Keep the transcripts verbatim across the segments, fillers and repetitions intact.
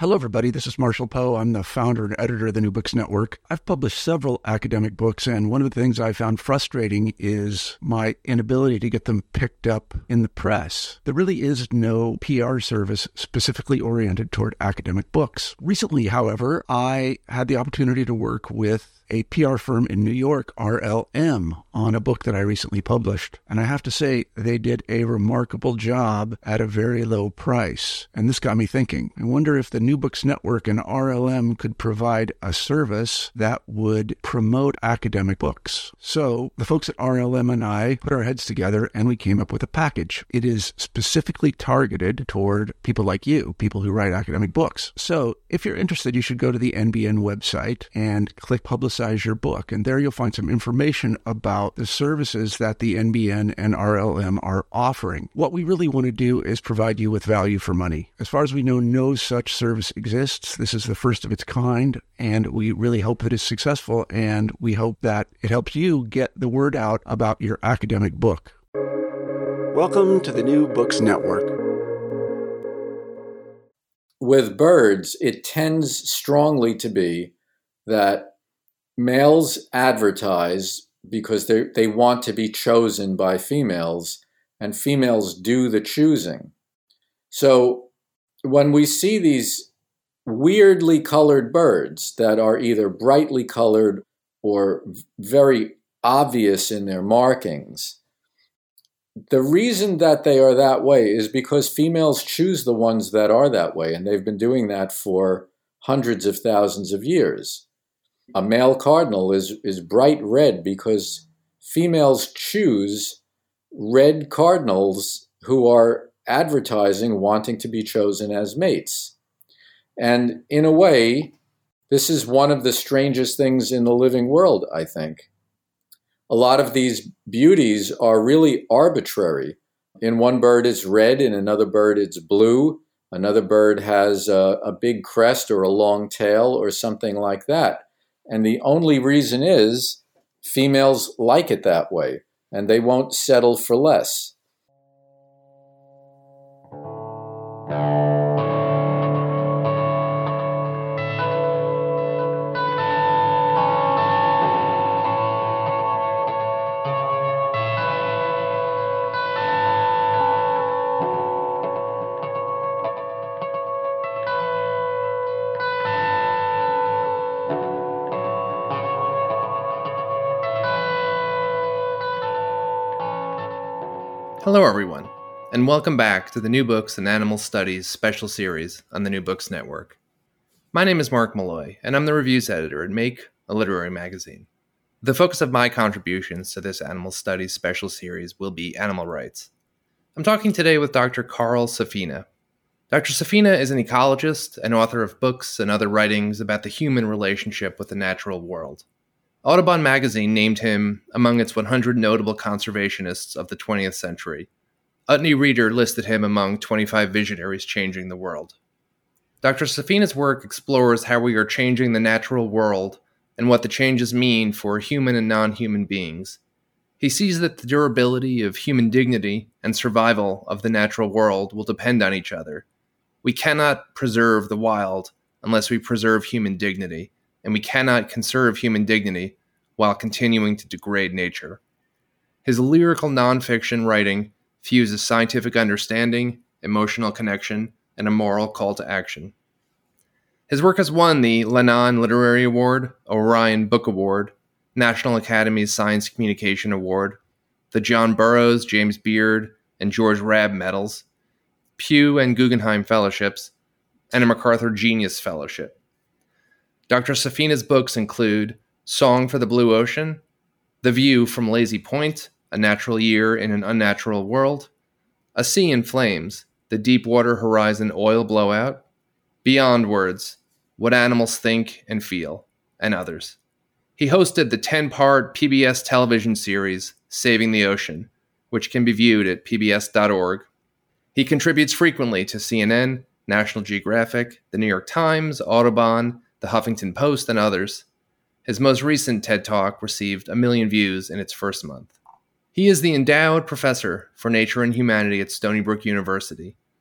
Hello, everybody. This is Marshall Poe. I'm the founder and editor of the New Books Network. I've published several academic books, and one of the things I found frustrating is my inability to get them picked up in the press. There really is no P R service specifically oriented toward academic books. Recently, however, I had the opportunity to work with a P R firm in New York, R L M, on a book that I recently published. And I have to say, they did a remarkable job at a very low price. And this got me thinking. I wonder if the New Books Network and R L M could provide a service that would promote academic books. So the folks at R L M and I put our heads together and we came up with a package. It is specifically targeted toward people like you, people who write academic books. So if you're interested, you should go to the N B N website and click Publicize your book. And there you'll find some information about the services that the N B N and R L M are offering. What we really want to do is provide you with value for money. As far as we know, no such service exists. This is the first of its kind, and we really hope that it's successful, and we hope that it helps you get the word out about your academic book. Welcome to the New Books Network. With birds, it tends strongly to be that males advertise because they they want to be chosen by females, and females do the choosing. So when we see these weirdly colored birds that are either brightly colored or very obvious in their markings, the reason that they are that way is because females choose the ones that are that way, and they've been doing that for hundreds of thousands of years. A male cardinal is, is bright red because females choose red cardinals who are advertising wanting to be chosen as mates. And in a way, this is one of the strangest things in the living world, I think. A lot of these beauties are really arbitrary. In one bird it's red, in another bird it's blue, another bird has a, a big crest or a long tail or something like that. And the only reason is females like it that way, and they won't settle for less. Hello, everyone, and welcome back to the New Books and Animal Studies special series on the New Books Network. My name is Mark Malloy, and I'm the reviews editor at Make, a literary magazine. The focus of my contributions to this Animal Studies special series will be animal rights. I'm talking today with Doctor Carl Safina. Doctor Safina is an ecologist and author of books and other writings about the human relationship with the natural world. Audubon magazine named him among its one hundred notable conservationists of the twentieth century. Utne Reader listed him among twenty-five visionaries changing the world. Doctor Safina's work explores how we are changing the natural world and what the changes mean for human and non-human beings. He sees that the durability of human dignity and survival of the natural world will depend on each other. We cannot preserve the wild unless we preserve human dignity, and we cannot conserve human dignity while continuing to degrade nature. His lyrical nonfiction writing fuses scientific understanding, emotional connection, and a moral call to action. His work has won the Lannan Literary Award, Orion Book Award, National Academy's Science Communication Award, the John Burroughs, James Beard, and George Rabb Medals, Pew and Guggenheim Fellowships, and a MacArthur Genius Fellowship. Doctor Safina's books include Song for the Blue Ocean, The View from Lazy Point, A Natural Year in an Unnatural World, A Sea in Flames, The Deepwater Horizon Oil Blowout, Beyond Words, What Animals Think and Feel, and others. He hosted the ten-part P B S television series, Saving the Ocean, which can be viewed at P B S dot org. He contributes frequently to C N N, National Geographic, The New York Times, Audubon, The Huffington Post, and others. His most recent TED Talk received a million views in its first month. He is the endowed professor for nature and humanity at Stony Brook University,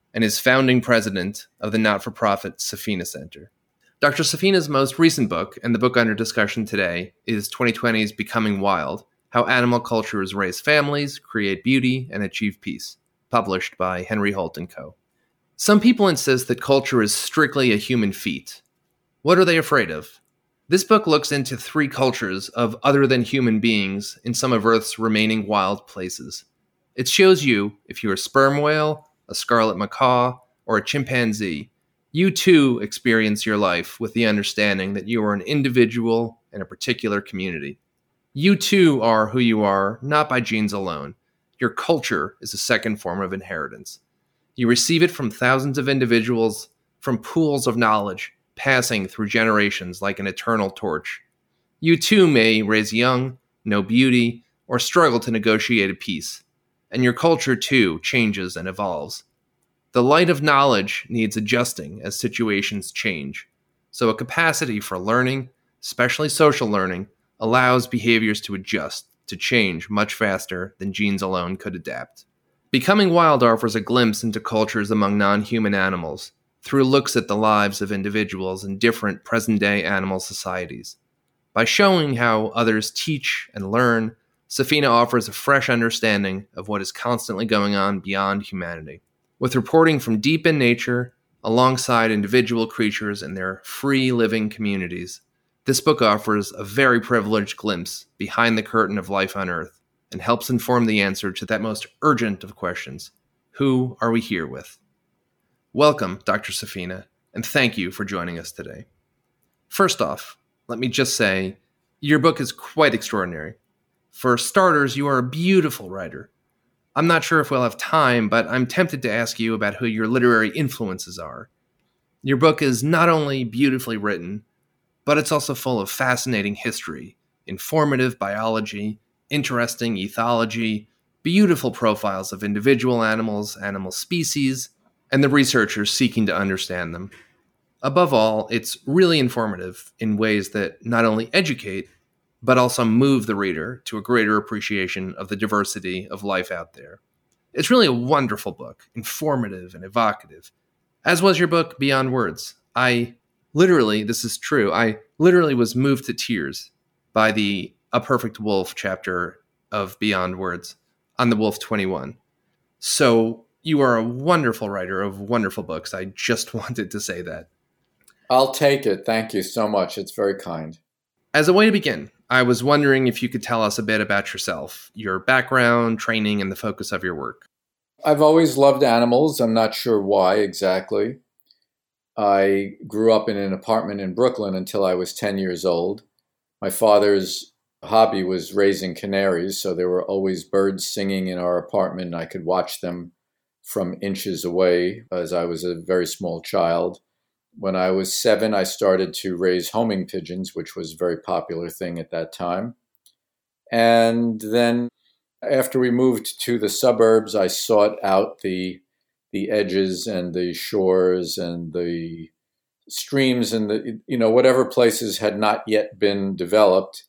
and is founding president of the not-for-profit Safina Center. Doctor Safina's most recent book, and the book under discussion today, is twenty twenty's Becoming Wild: How Animal Cultures Raise Families, Create Beauty, and Achieve Peace, published by Henry Holt and Co. Some people insist that culture is strictly a human feat. What are they afraid of? This book looks into three cultures of other than human beings in some of Earth's remaining wild places. It shows you, if you're a sperm whale, a scarlet macaw, or a chimpanzee, you too experience your life with the understanding that you are an individual in a particular community. You too are who you are, not by genes alone. Your culture is a second form of inheritance. You receive it from thousands of individuals, from pools of knowledge, passing through generations like an eternal torch. You too may raise young, know beauty, or struggle to negotiate a peace. And your culture too changes and evolves. The light of knowledge needs adjusting as situations change. So a capacity for learning, especially social learning, allows behaviors to adjust, to change much faster than genes alone could adapt. Becoming Wild offers a glimpse into cultures among non-human animals, through looks at the lives of individuals in different present-day animal societies. By showing how others teach and learn, Safina offers a fresh understanding of what is constantly going on beyond humanity. With reporting from deep in nature, alongside individual creatures and their free living communities, this book offers a very privileged glimpse behind the curtain of life on Earth and helps inform the answer to that most urgent of questions: who are we here with? Welcome, Doctor Safina, and thank you for joining us today. First off, let me just say, your book is quite extraordinary. For starters, you are a beautiful writer. I'm not sure if we'll have time, but I'm tempted to ask you about who your literary influences are. Your book is not only beautifully written, but it's also full of fascinating history, informative biology, interesting ethology, beautiful profiles of individual animals, animal species, and the researchers seeking to understand them. Above all, it's really informative in ways that not only educate, but also move the reader to a greater appreciation of the diversity of life out there. It's really a wonderful book, informative and evocative, as was your book, Beyond Words. I literally, this is true, I literally was moved to tears by the A Perfect Wolf chapter of Beyond Words on the Wolf twenty-one. So you are a wonderful writer of wonderful books. I just wanted to say that. I'll take it. Thank you so much. It's very kind. As a way to begin, I was wondering if you could tell us a bit about yourself, your background, training, and the focus of your work. I've always loved animals. I'm not sure why exactly. I grew up in an apartment in Brooklyn until I was ten years old. My father's hobby was raising canaries, so there were always birds singing in our apartment, and I could watch them from inches away as I was a very small child. When I was seven, I started to raise homing pigeons, which was a very popular thing at that time. And then after we moved to the suburbs, I sought out the the edges and the shores and the streams and the, you know, whatever places had not yet been developed,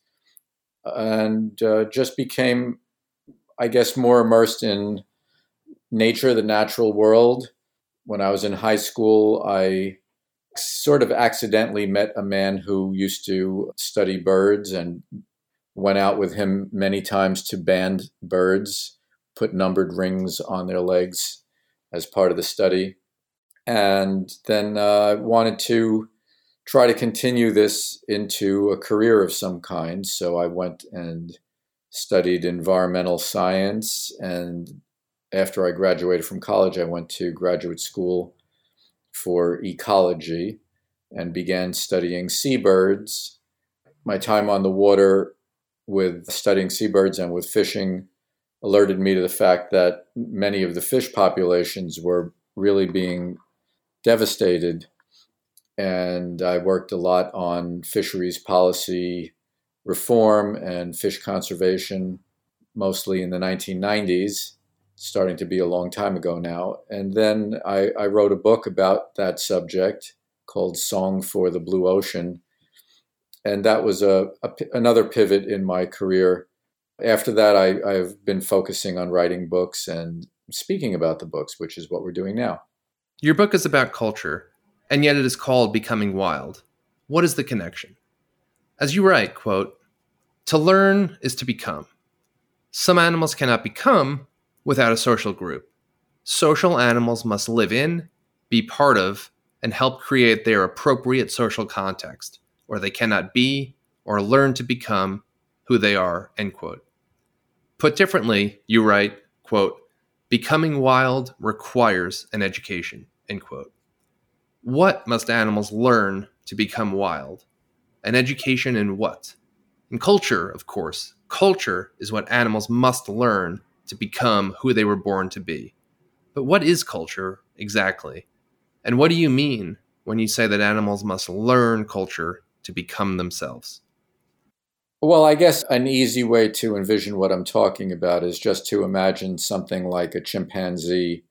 and uh, just became, I guess, more immersed in nature, the natural world. When I was in high school, I sort of accidentally met a man who used to study birds and went out with him many times to band birds, put numbered rings on their legs as part of the study. And then I uh, wanted to try to continue this into a career of some kind. So I went and studied environmental science. And after I graduated from college, I went to graduate school for ecology and began studying seabirds. My time on the water with studying seabirds and with fishing alerted me to the fact that many of the fish populations were really being devastated. And I worked a lot on fisheries policy reform and fish conservation, mostly in the nineteen nineties. Starting to be a long time ago now. And then I, I wrote a book about that subject called Song for the Blue Ocean. And that was a, a another pivot in my career. After that, I, I've been focusing on writing books and speaking about the books, which is what we're doing now. Your book is about culture, and yet it is called Becoming Wild. What is the connection? As you write, quote, "To learn is to become. Some animals cannot become without a social group. Social animals must live in, be part of, and help create their appropriate social context, or they cannot be or learn to become who they are," end quote. Put differently, you write, quote, "Becoming wild requires an education," end quote. What must animals learn to become wild? An education in what? In culture, of course. Culture is what animals must learn to become who they were born to be. But what is culture exactly? And what do you mean when you say that animals must learn culture to become themselves? Well, I guess an easy way to envision what I'm talking about is just to imagine something like a chimpanzee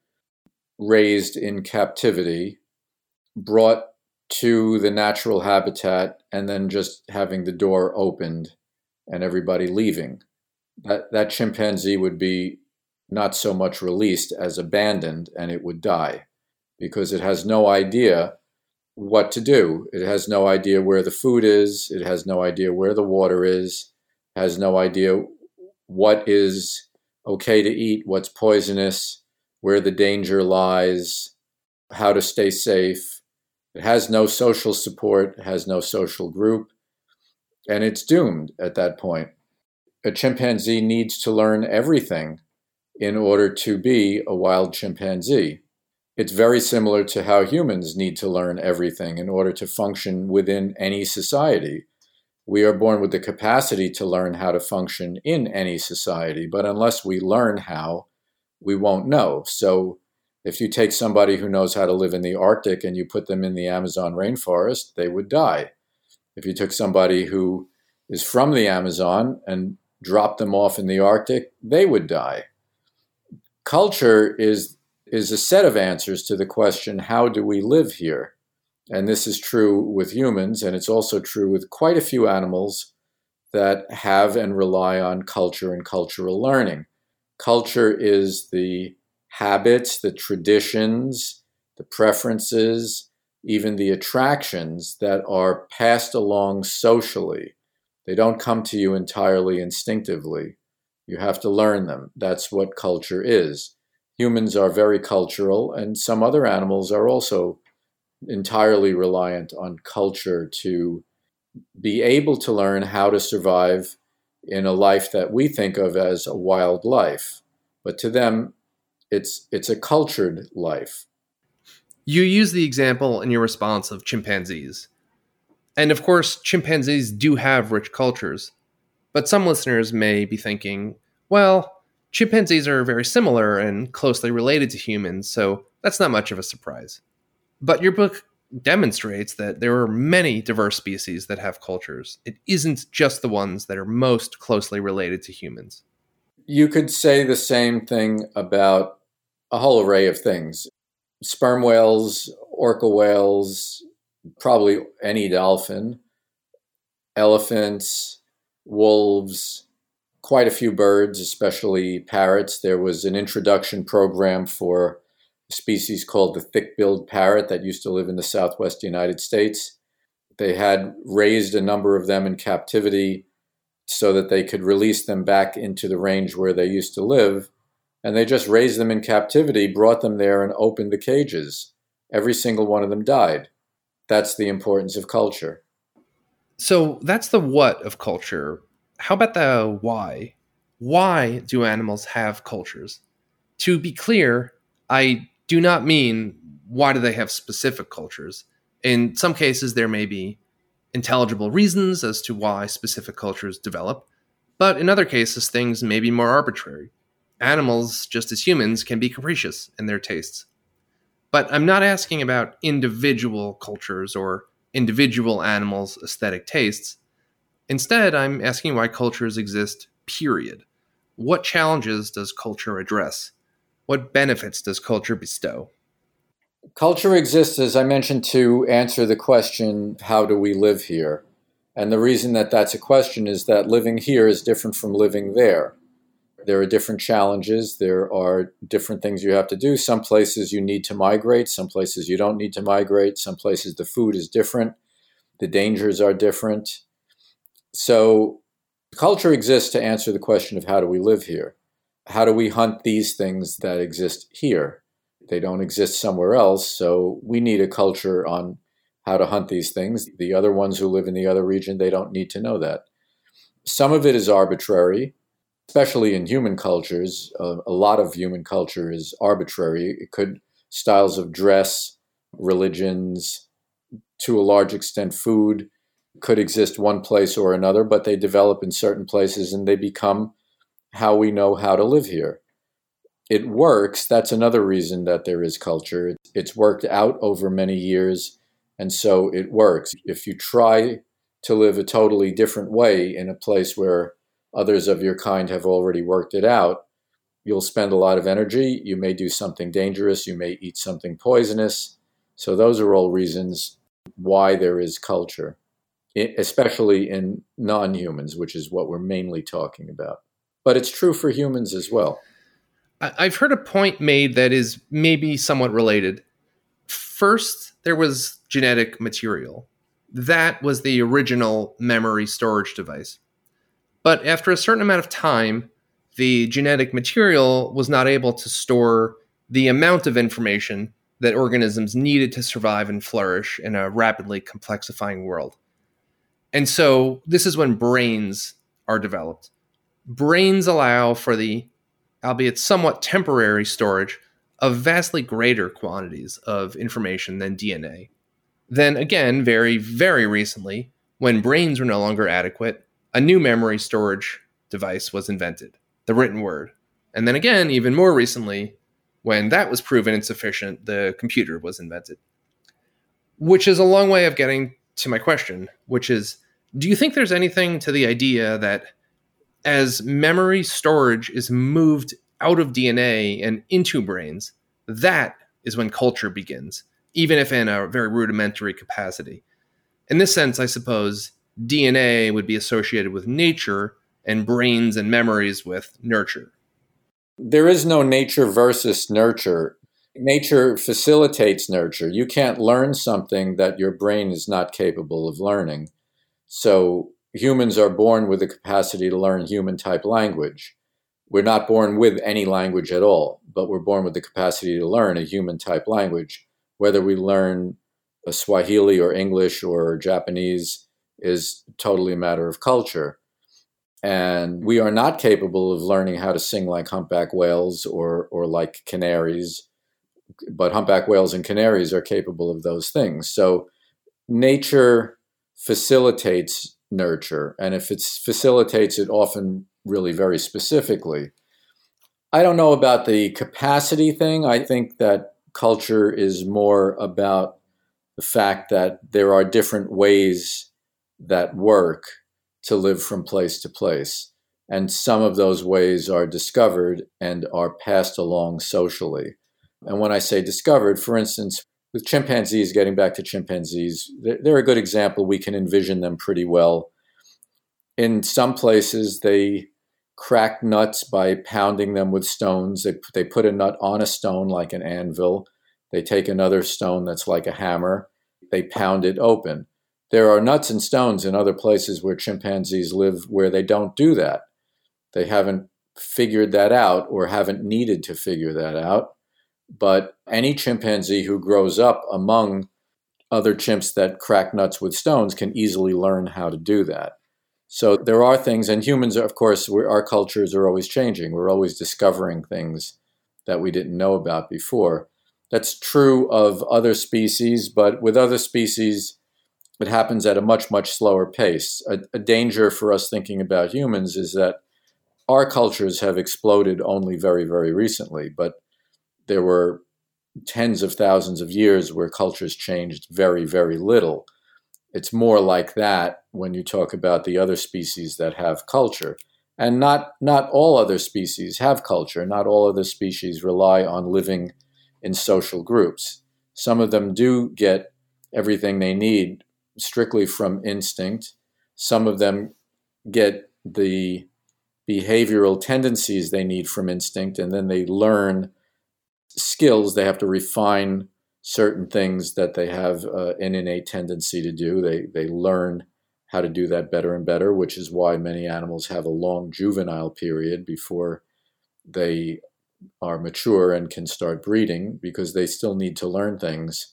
raised in captivity, brought to the natural habitat, and then just having the door opened and everybody leaving. That, that chimpanzee would be not so much released as abandoned, and it would die because it has no idea what to do. It has no idea where the food is. It has no idea where the water is. Has no idea what is okay to eat, what's poisonous, where the danger lies, how to stay safe. It has no social support, has no social group, and it's doomed at that point. A chimpanzee needs to learn everything in order to be a wild chimpanzee. It's very similar to how humans need to learn everything in order to function within any society. We are born with the capacity to learn how to function in any society, but unless we learn how, we won't know. So if you take somebody who knows how to live in the Arctic and you put them in the Amazon rainforest, they would die. If you took somebody who is from the Amazon and dropped them off in the Arctic, they would die. Culture is is a set of answers to the question, how do we live here? And this is true with humans, and it's also true with quite a few animals that have and rely on culture and cultural learning. Culture is the habits, the traditions, the preferences, even the attractions that are passed along socially. They don't come to you entirely instinctively. You have to learn them. That's what culture is. Humans are very cultural, and some other animals are also entirely reliant on culture to be able to learn how to survive in a life that we think of as a wild life. But to them, it's it's a cultured life. You use the example in your response of chimpanzees. And of course, chimpanzees do have rich cultures. But some listeners may be thinking, well, chimpanzees are very similar and closely related to humans, so that's not much of a surprise. But your book demonstrates that there are many diverse species that have cultures. It isn't just the ones that are most closely related to humans. You could say the same thing about a whole array of things. Sperm whales, orca whales, probably any dolphin, elephants, wolves, quite a few birds, especially parrots. There was an introduction program for a species called the thick-billed parrot that used to live in the southwest United States. They had raised a number of them in captivity so that they could release them back into the range where they used to live. And they just raised them in captivity, brought them there, and opened the cages. Every single one of them died. That's the importance of culture. So that's the what of culture. How about the why? Why do animals have cultures? To be clear, I do not mean why do they have specific cultures. In some cases, there may be intelligible reasons as to why specific cultures develop, but in other cases, things may be more arbitrary. Animals, just as humans, can be capricious in their tastes. But I'm not asking about individual cultures or individual animals' aesthetic tastes. Instead, I'm asking why cultures exist, period. What challenges does culture address? What benefits does culture bestow? Culture exists, as I mentioned, to answer the question, how do we live here? And the reason that that's a question is that living here is different from living there. There are different challenges. There are different things you have to do. Some places you need to migrate. Some places you don't need to migrate. Some places the food is different. The dangers are different. So culture exists to answer the question of how do we live here? How do we hunt these things that exist here? They don't exist somewhere else, so we need a culture on how to hunt these things. The other ones who live in the other region, they don't need to know that. Some of it is arbitrary, especially in human cultures. Uh, a lot of human culture is arbitrary. It could styles of dress, religions, to a large extent food, could exist one place or another, but they develop in certain places and they become how we know how to live here. It works. That's another reason that there is culture. It's worked out over many years, and so it works. If you try to live a totally different way in a place where others of your kind have already worked it out, you'll spend a lot of energy. You may do something dangerous. You may eat something poisonous. So those are all reasons why there is culture, especially in non-humans, which is what we're mainly talking about. But it's true for humans as well. I've heard a point made that is maybe somewhat related. First, there was genetic material. That was the original memory storage device. But after a certain amount of time, the genetic material was not able to store the amount of information that organisms needed to survive and flourish in a rapidly complexifying world. And so this is when brains are developed. Brains allow for the, albeit somewhat temporary, storage of vastly greater quantities of information than D N A. Then again, very, very recently, when brains were no longer adequate, a new memory storage device was invented, the written word. And then again, even more recently, when that was proven insufficient, the computer was invented. Which is a long way of getting to my question, which is, do you think there's anything to the idea that as memory storage is moved out of D N A and into brains, that is when culture begins, even if in a very rudimentary capacity? In this sense, I suppose D N A would be associated with nature and brains and memories with nurture. There is no nature versus nurture. Nature facilitates nurture. You can't learn something that your brain is not capable of learning. So humans are born with the capacity to learn human-type language. We're not born with any language at all, but we're born with the capacity to learn a human-type language. Whether we learn a Swahili or English or Japanese is totally a matter of culture. And we are not capable of learning how to sing like humpback whales or or like canaries, but humpback whales and canaries are capable of those things. So nature facilitates nurture, and if it facilitates it often really very specifically. I don't know about the capacity thing. I think that culture is more about the fact that there are different ways that work to live from place to place. And some of those ways are discovered and are passed along socially. And when I say discovered, for instance, with chimpanzees, getting back to chimpanzees, they're a good example. We can envision them pretty well. In some places, they crack nuts by pounding them with stones. They, they put a nut on a stone like an anvil. They take another stone that's like a hammer. They pound it open. There are nuts and stones in other places where chimpanzees live where they don't do that. They haven't figured that out or haven't needed to figure that out. But any chimpanzee who grows up among other chimps that crack nuts with stones can easily learn how to do that. So there are things, and humans, of course, we're, our cultures are always changing. We're always discovering things that we didn't know about before. That's true of other species, but with other species, it happens at a much, much slower pace. A, a danger for us thinking about humans is that our cultures have exploded only very, very recently, but there were tens of thousands of years where cultures changed very, very little. It's more like that when you talk about the other species that have culture. And not, not all other species have culture. Not all other species rely on living in social groups. Some of them do get everything they need strictly from instinct. Some of them get the behavioral tendencies they need from instinct, and then they learn skills. They have to refine certain things that they have uh, an innate tendency to do. They they learn how to do that better and better, which is why many animals have a long juvenile period before they are mature and can start breeding, because they still need to learn things.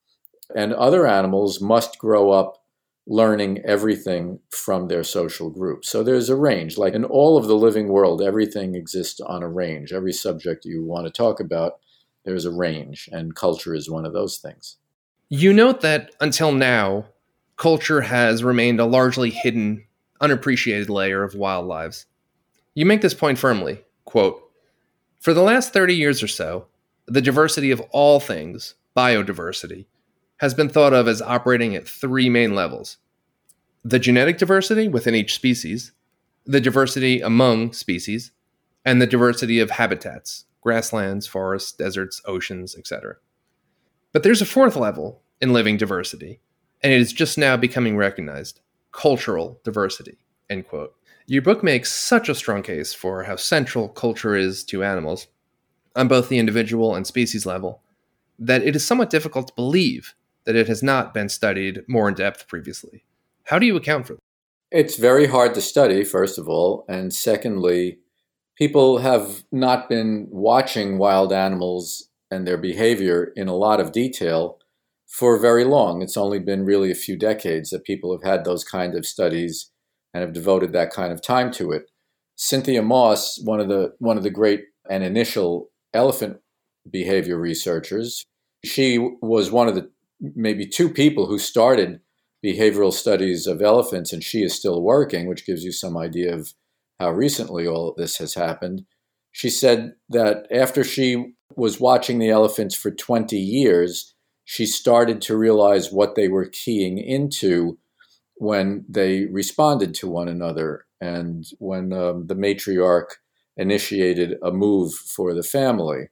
And other animals must grow up learning everything from their social group. So there's a range. Like in all of the living world, everything exists on a range. Every subject you want to talk about, there's a range, and culture is one of those things. You note that until now, culture has remained a largely hidden, unappreciated layer of wild lives. You make this point firmly, quote, "For the last thirty years or so, the diversity of all things, biodiversity, has been thought of as operating at three main levels: the genetic diversity within each species, the diversity among species, and the diversity of habitats, grasslands, forests, deserts, oceans, et cetera. But there's a fourth level in living diversity, and it is just now becoming recognized: cultural diversity," end quote. Your book makes such a strong case for how central culture is to animals, on both the individual and species level, that it is somewhat difficult to believe that it has not been studied more in depth previously. How do you account for that? It's very hard to study, first of all, and secondly, people have not been watching wild animals and their behavior in a lot of detail for very long. It's only been really a few decades that people have had those kind of studies and have devoted that kind of time to it. Cynthia Moss, one of the one of the great and initial elephant behavior researchers, she was one of the maybe two people who started behavioral studies of elephants, and she is still working, which gives you some idea of how recently all of this has happened. She said that after she was watching the elephants for twenty years, she started to realize what they were keying into when they responded to one another, and when um, the matriarch initiated a move for the family.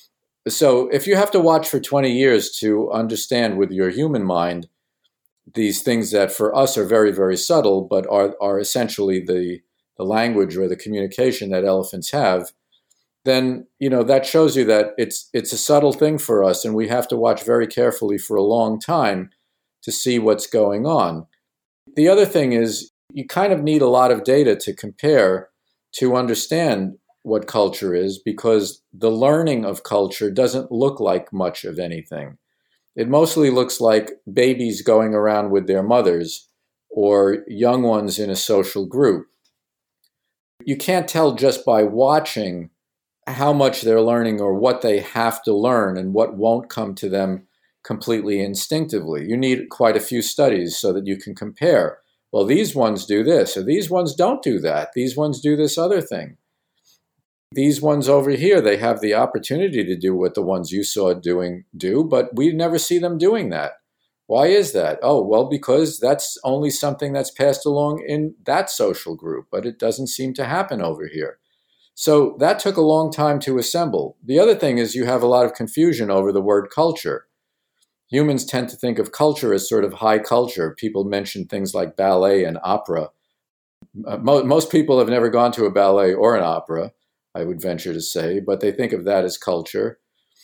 So if you have to watch for twenty years to understand with your human mind these things that for us are very, very subtle, but are, are essentially the, the language or the communication that elephants have, then, you know, that shows you that it's it's a subtle thing for us, and we have to watch very carefully for a long time to see what's going on. The other thing is you kind of need a lot of data to compare to understand what culture is, because the learning of culture doesn't look like much of anything. It mostly looks like babies going around with their mothers or young ones in a social group. You can't tell just by watching how much they're learning or what they have to learn and what won't come to them completely instinctively. You need quite a few studies so that you can compare. Well, these ones do this, or these ones don't do that. These ones do this other thing. These ones over here, they have the opportunity to do what the ones you saw doing do, but we never see them doing that. Why is that? Oh, well, because that's only something that's passed along in that social group, but it doesn't seem to happen over here. So that took a long time to assemble. The other thing is you have a lot of confusion over the word culture. Humans tend to think of culture as sort of high culture. People mention things like ballet and opera. Uh, mo- most people have never gone to a ballet or an opera, I would venture to say, but they think of that as culture.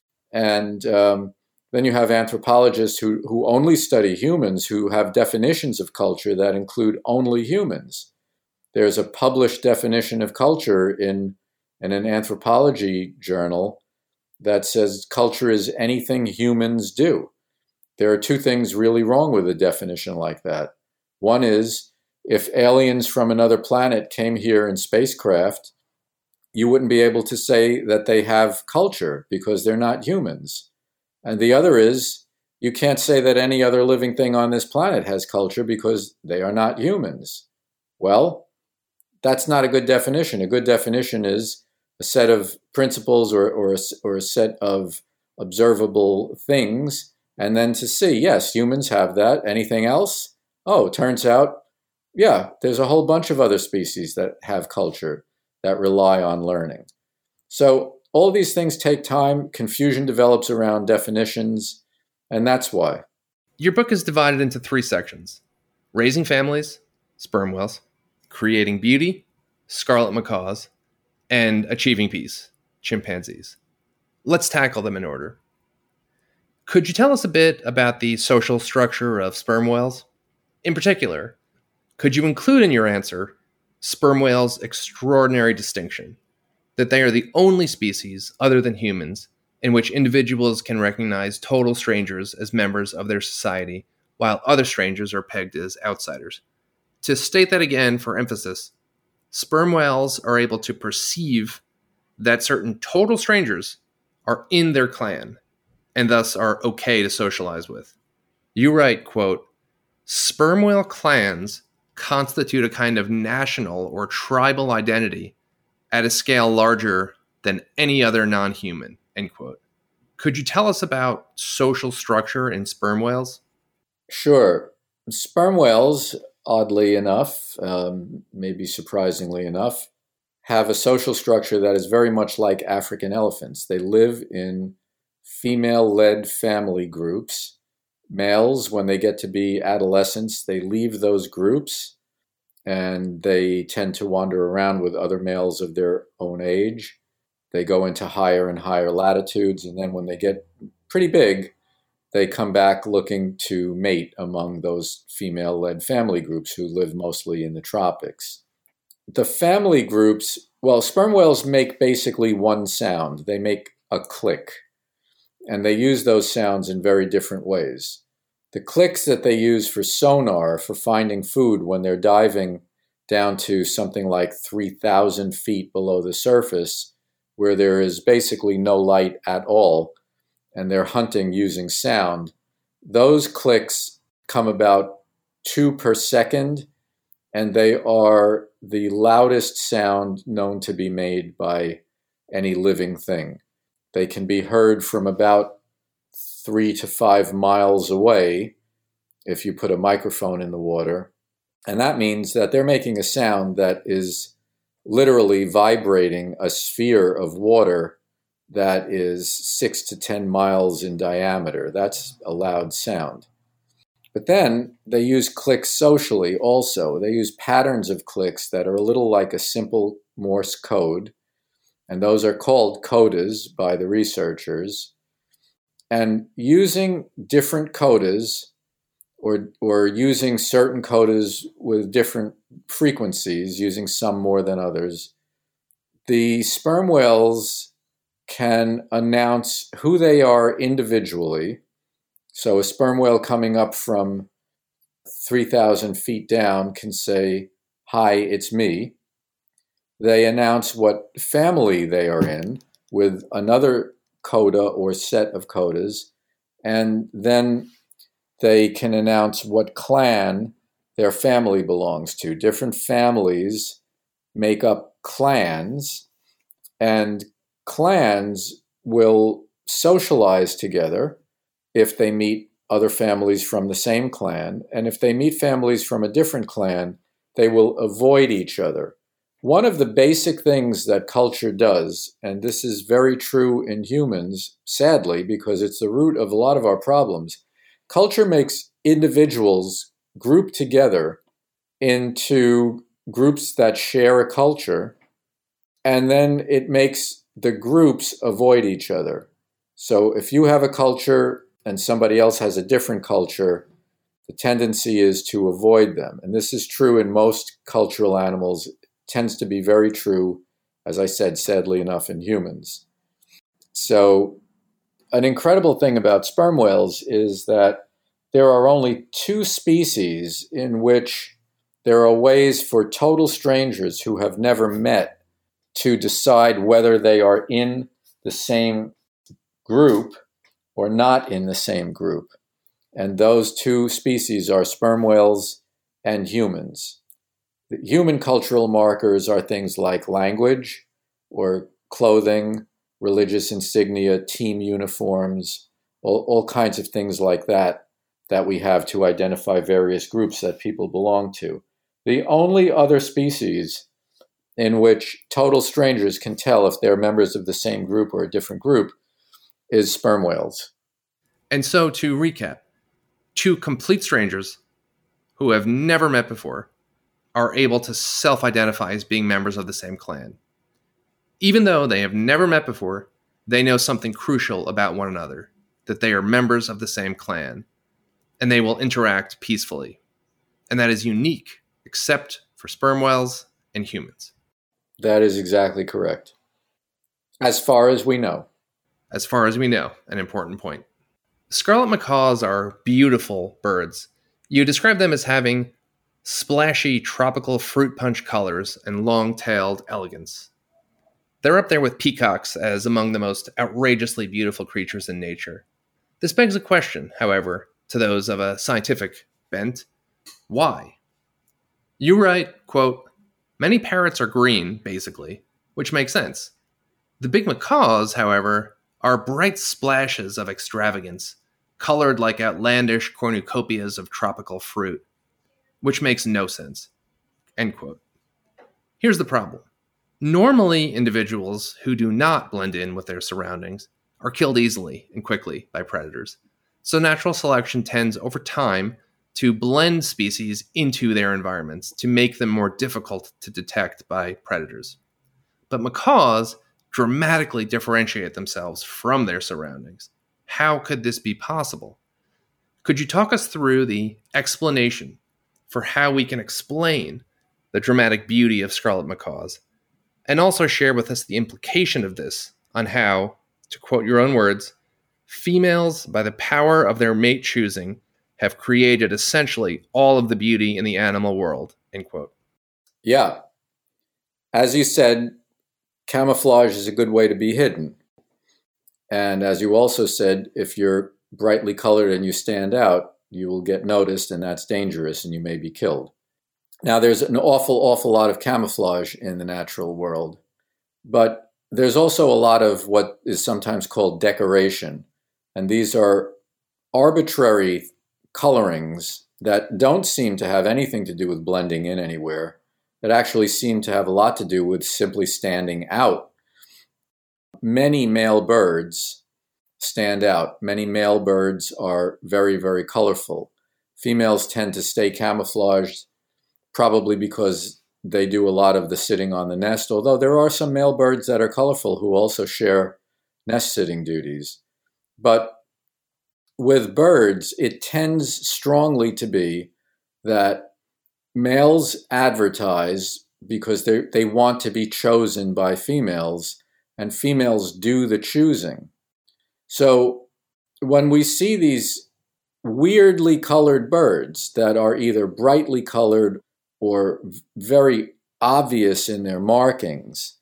And um, then you have anthropologists who, who only study humans, who have definitions of culture that include only humans. There's a published definition of culture in, in an anthropology journal that says culture is anything humans do. There are two things really wrong with a definition like that. One is, if aliens from another planet came here in spacecraft, you wouldn't be able to say that they have culture because they're not humans. And the other is, you can't say that any other living thing on this planet has culture because they are not humans. Well, that's not a good definition. A good definition is a set of principles or, or, a, or a set of observable things, and then to see, yes, humans have that. Anything else? Oh, it turns out, yeah, there's a whole bunch of other species that have culture, that rely on learning. So all these things take time. Confusion develops around definitions, and that's why. Your book is divided into three sections: raising families, sperm whales; creating beauty, scarlet macaws, and achieving peace, chimpanzees. Let's tackle them in order. Could you tell us a bit about the social structure of sperm whales? In particular, could you include in your answer sperm whales' extraordinary distinction that they are the only species other than humans in which individuals can recognize total strangers as members of their society, while other strangers are pegged as outsiders? To state that again for emphasis, sperm whales are able to perceive that certain total strangers are in their clan and thus are okay to socialize with. You write, quote, "Sperm whale clans constitute a kind of national or tribal identity at a scale larger than any other non-human," end quote. Could you tell us about social structure in sperm whales? Sure. Sperm whales, oddly enough, um, maybe surprisingly enough, have a social structure that is very much like African elephants. They live in female-led family groups. Males, when they get to be adolescents, they leave those groups and they tend to wander around with other males of their own age. They go into higher and higher latitudes, and then when they get pretty big, they come back looking to mate among those female-led family groups who live mostly in the tropics. The family groups, well, sperm whales make basically one sound. They make a click, and they use those sounds in very different ways. The clicks that they use for sonar, for finding food when they're diving down to something like three thousand feet below the surface, where there is basically no light at all, and they're hunting using sound, those clicks come about two per second, and they are the loudest sound known to be made by any living thing. They can be heard from about three to five miles away if you put a microphone in the water. And that means that they're making a sound that is literally vibrating a sphere of water that is six to ten miles in diameter. That's a loud sound. But then they use clicks socially also. They use patterns of clicks that are a little like a simple Morse code, and those are called codas by the researchers. And using different codas, or, or using certain codas with different frequencies, using some more than others, the sperm whales can announce who they are individually. So a sperm whale coming up from three thousand feet down can say, "Hi, it's me." They announce what family they are in with another coda or set of codas, and then they can announce what clan their family belongs to. Different families make up clans, and clans will socialize together if they meet other families from the same clan, and if they meet families from a different clan, they will avoid each other. One of the basic things that culture does, and this is very true in humans, sadly, because it's the root of a lot of our problems, culture makes individuals group together into groups that share a culture, and then it makes the groups avoid each other. So if you have a culture and somebody else has a different culture, the tendency is to avoid them. And this is true in most cultural animals. It tends to be very true, as I said, sadly enough, in humans. So an incredible thing about sperm whales is that there are only two species in which there are ways for total strangers who have never met to decide whether they are in the same group or not in the same group. And those two species are sperm whales and humans. The human cultural markers are things like language or clothing, religious insignia, team uniforms, all, all kinds of things like that that we have to identify various groups that people belong to. The only other species in which total strangers can tell if they're members of the same group or a different group is sperm whales. And so, to recap, two complete strangers who have never met before are able to self-identify as being members of the same clan. Even though they have never met before, they know something crucial about one another, that they are members of the same clan, and they will interact peacefully. And that is unique, except for sperm whales and humans. That is exactly correct. As far as we know. As far as we know, an important point. Scarlet macaws are beautiful birds. You describe them as having splashy tropical fruit punch colors and long-tailed elegance. They're up there with peacocks as among the most outrageously beautiful creatures in nature. This begs a question, however, to those of a scientific bent. Why? You write, quote, "Many parrots are green, basically, which makes sense. The big macaws, however, are bright splashes of extravagance, colored like outlandish cornucopias of tropical fruit, which makes no sense." End quote. Here's the problem. Normally, individuals who do not blend in with their surroundings are killed easily and quickly by predators. So natural selection tends over time to blend species into their environments to make them more difficult to detect by predators. But macaws dramatically differentiate themselves from their surroundings. How could this be possible? Could you talk us through the explanation for how we can explain the dramatic beauty of scarlet macaws, and also share with us the implication of this on how, to quote your own words, females, by the power of their mate choosing, have created essentially all of the beauty in the animal world, end quote. Yeah. As you said, camouflage is a good way to be hidden. And as you also said, if you're brightly colored and you stand out, you will get noticed, and that's dangerous, and you may be killed. Now, there's an awful, awful lot of camouflage in the natural world, but there's also a lot of what is sometimes called decoration. And these are arbitrary colorings that don't seem to have anything to do with blending in anywhere, that actually seem to have a lot to do with simply standing out. Many male birds stand out. Many male birds are very, very colorful. Females tend to stay camouflaged, probably because they do a lot of the sitting on the nest, although there are some male birds that are colorful who also share nest sitting duties. But with birds, it tends strongly to be that males advertise because they they want to be chosen by females, and females do the choosing. So when we see these weirdly colored birds that are either brightly colored or very obvious in their markings,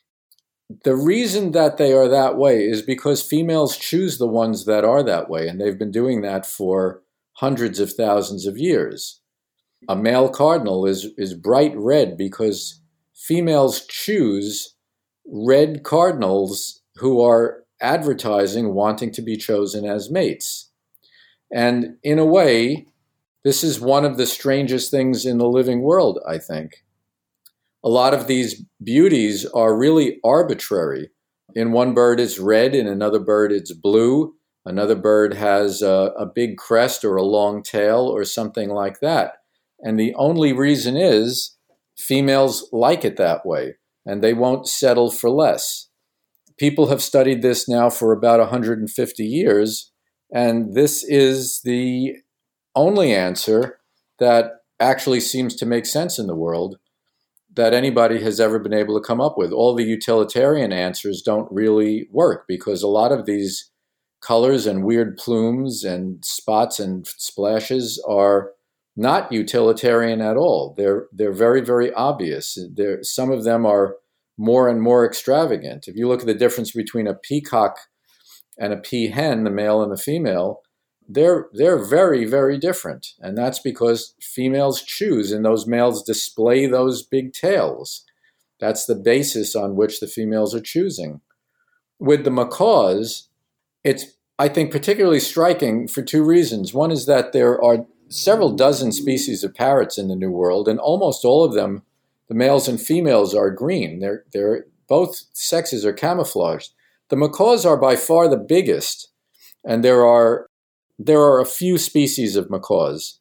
the reason that they are that way is because females choose the ones that are that way, and they've been doing that for hundreds of thousands of years. A male cardinal is, is bright red because females choose red cardinals who are advertising wanting to be chosen as mates. And in a way, this is one of the strangest things in the living world, I think. A lot of these beauties are really arbitrary. In one bird it's red, in another bird it's blue, another bird has a, a big crest or a long tail or something like that. And the only reason is females like it that way, and they won't settle for less. People have studied this now for about one hundred fifty years, and this is the only answer that actually seems to make sense in the world that anybody has ever been able to come up with. All the utilitarian answers don't really work because a lot of these colors and weird plumes and spots and splashes are not utilitarian at all. They're they're very, very obvious. They're, some of them are more and more extravagant. If you look at the difference between a peacock and a peahen, the male and the female, they're they're very, very different. And that's because females choose and those males display those big tails. That's the basis on which the females are choosing. With the macaws, it's, I think, particularly striking for two reasons. One is that there are several dozen species of parrots in the New World, and almost all of them, the males and females, are green. They're, they're, both sexes are camouflaged. The macaws are by far the biggest, and there are, there are a few species of macaws.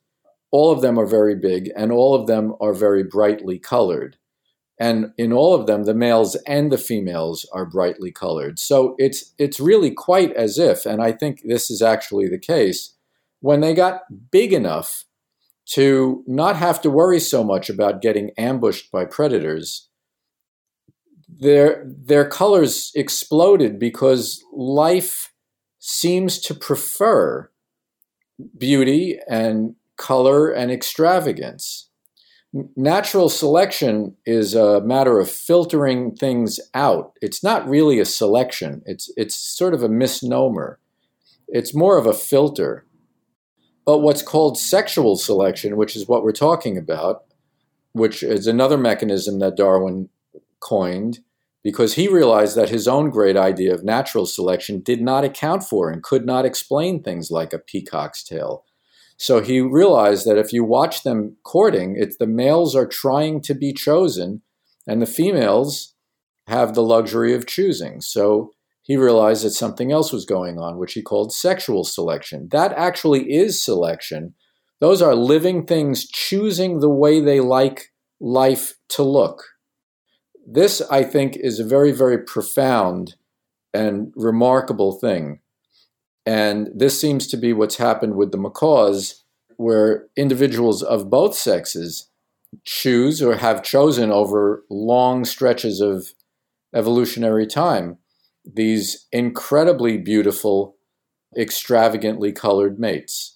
all of them are very big, and all of them are very brightly colored. And in all of them, the males and the females are brightly colored. So it's it's really quite as if, and I think this is actually the case, when they got big enough to not have to worry so much about getting ambushed by predators, their, their colors exploded because life seems to prefer beauty and color and extravagance. Natural selection is a matter of filtering things out. It's not really a selection. It's, it's sort of a misnomer. It's more of a filter. But what's called sexual selection, which is what we're talking about, which is another mechanism that Darwin coined, because he realized that his own great idea of natural selection did not account for and could not explain things like a peacock's tail. So he realized that if you watch them courting, it's the males are trying to be chosen and the females have the luxury of choosing. So he realized that something else was going on, which he called sexual selection. That actually is selection. Those are living things choosing the way they like life to look. This, I think, is a very, very profound and remarkable thing. And this seems to be what's happened with the macaws, where individuals of both sexes choose or have chosen over long stretches of evolutionary time these incredibly beautiful, extravagantly colored mates.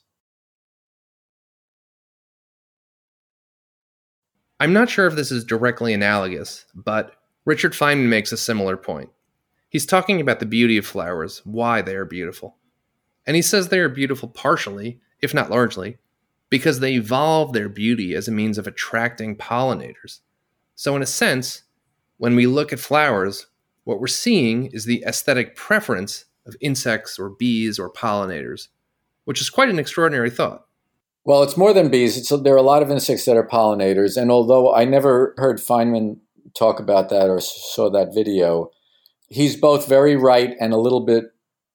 I'm not sure if this is directly analogous, but Richard Feynman makes a similar point. He's talking about the beauty of flowers, why they are beautiful. And he says they are beautiful partially, if not largely, because they evolve their beauty as a means of attracting pollinators. So in a sense, when we look at flowers, what we're seeing is the aesthetic preference of insects or bees or pollinators, which is quite an extraordinary thought. Well, it's more than bees. It's, there are a lot of insects that are pollinators. And although I never heard Feynman talk about that or saw that video, he's both very right and a little bit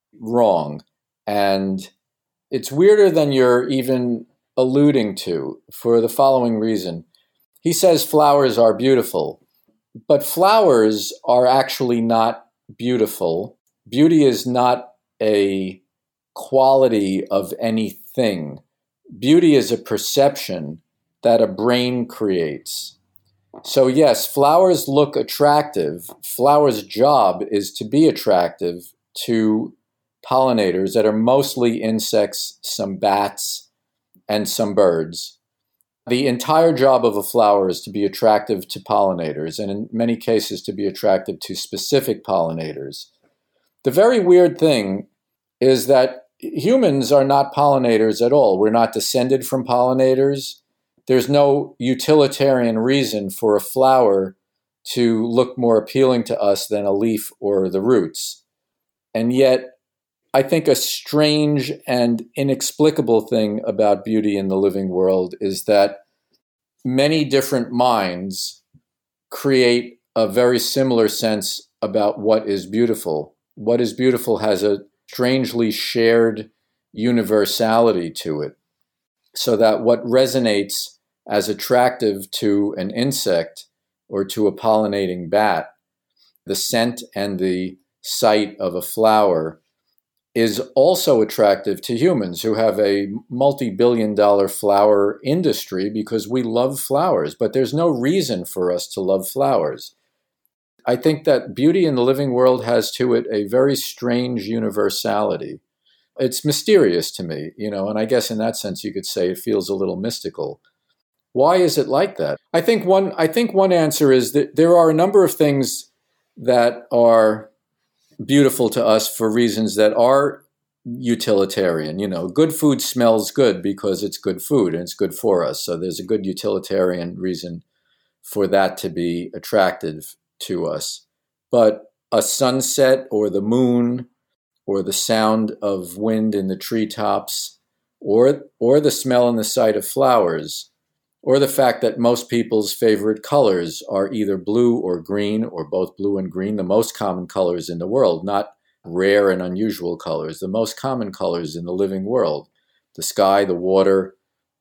wrong. And it's weirder than you're even alluding to for the following reason. He says flowers are beautiful, but flowers are actually not beautiful. Beauty is not a quality of anything. Beauty is a perception that a brain creates. So yes, flowers look attractive. Flowers' job is to be attractive to pollinators that are mostly insects, some bats, and some birds. The entire job of a flower is to be attractive to pollinators, and in many cases to be attractive to specific pollinators. The very weird thing is that humans are not pollinators at all. We're not descended from pollinators. There's no utilitarian reason for a flower to look more appealing to us than a leaf or the roots. And yet, I think a strange and inexplicable thing about beauty in the living world is that many different minds create a very similar sense about what is beautiful. What is beautiful has a strangely shared universality to it, so that what resonates as attractive to an insect or to a pollinating bat, the scent and the sight of a flower, is also attractive to humans who have a multi-billion dollar flower industry because we love flowers, but there's no reason for us to love flowers. I think that beauty in the living world has to it a very strange universality. It's mysterious to me, you know, and I guess in that sense you could say it feels a little mystical. Why is it like that? I think one I think one answer is that there are a number of things that are beautiful to us for reasons that are utilitarian. You know, good food smells good because it's good food and it's good for us. So there's a good utilitarian reason for that to be attractive to us. But a sunset or the moon or the sound of wind in the treetops or or the smell and the sight of flowers, or the fact that most people's favorite colors are either blue or green or both blue and green, the most common colors in the world, not rare and unusual colors, the most common colors in the living world, the sky, the water,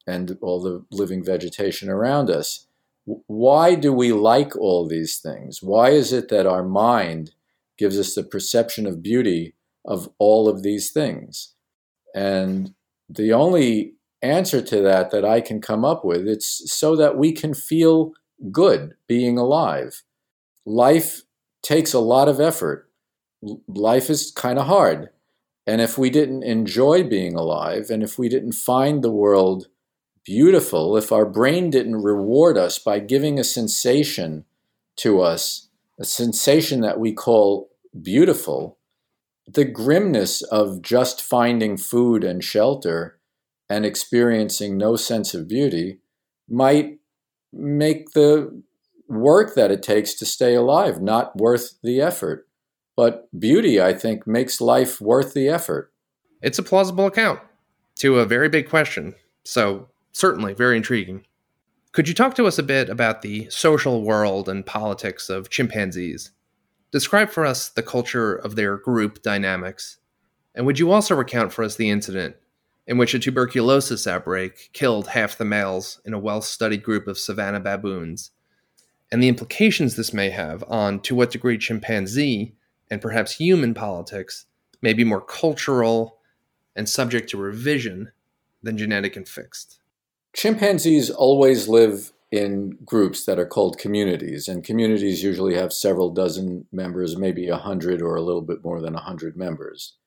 and all the living vegetation around us. Why do we like all these things? Why is it that our mind gives us the perception of beauty of all of these things? And the only answer to that that I can come up with, it's so that we can feel good being alive. Life takes a lot of effort. Life is kind of hard. And if we didn't enjoy being alive, and if we didn't find the world beautiful, if our brain didn't reward us by giving a sensation to us, a sensation that we call beautiful, the grimness of just finding food and shelter and experiencing no sense of beauty might make the work that it takes to stay alive not worth the effort. But beauty, I think, makes life worth the effort. It's a plausible account to a very big question, so certainly very intriguing. Could you talk to us a bit about the social world and politics of chimpanzees? Describe for us the culture of their group dynamics. And would you also recount for us the incident in which a tuberculosis outbreak killed half the males in a well-studied group of savanna baboons, and the implications this may have on to what degree chimpanzee and perhaps human politics may be more cultural and subject to revision than genetic and fixed? Chimpanzees always live in groups that are called communities, and communities usually have several dozen members, maybe a hundred or a little bit more than a hundred members.